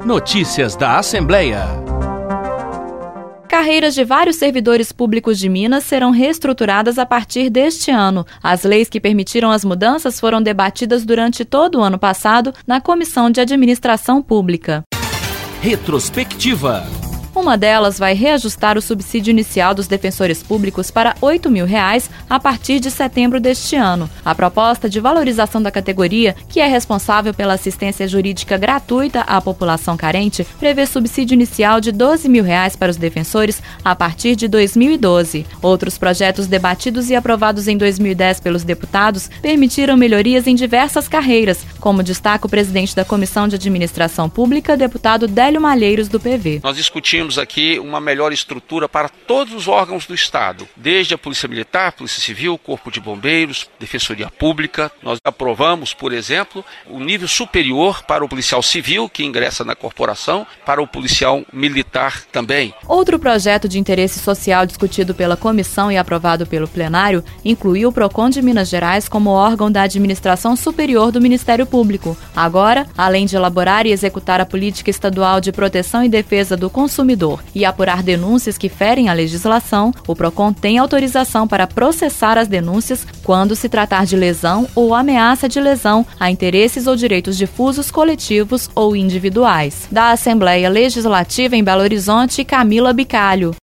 Notícias da Assembleia. Carreiras de vários servidores públicos de Minas serão reestruturadas a partir deste ano. As leis que permitiram as mudanças foram debatidas durante todo o ano passado na Comissão de Administração Pública. Retrospectiva. Uma delas vai reajustar o subsídio inicial dos defensores públicos para R$ 8.000 a partir de setembro deste ano. A proposta de valorização da categoria, que é responsável pela assistência jurídica gratuita à população carente, prevê subsídio inicial de R$ 12.000 para os defensores a partir de 2012. Outros projetos debatidos e aprovados em 2010 pelos deputados permitiram melhorias em diversas carreiras, como destaca o presidente da Comissão de Administração Pública, deputado Délio Malheiros, do PV. Nós discutimos aqui uma melhor estrutura para todos os órgãos do Estado, desde a Polícia Militar, Polícia Civil, Corpo de Bombeiros, Defensoria Pública. Nós aprovamos, por exemplo, o nível superior para o policial civil, que ingressa na corporação, para o policial militar também. Outro projeto de interesse social discutido pela comissão e aprovado pelo plenário incluiu o PROCON de Minas Gerais como órgão da administração superior do Ministério Público. Agora, além de elaborar e executar a política estadual de proteção e defesa do consumidor e apurar denúncias que ferem a legislação, o PROCON tem autorização para processar as denúncias quando se tratar de lesão ou ameaça de lesão a interesses ou direitos difusos, coletivos ou individuais. Da Assembleia Legislativa em Belo Horizonte, Camila Bicalho.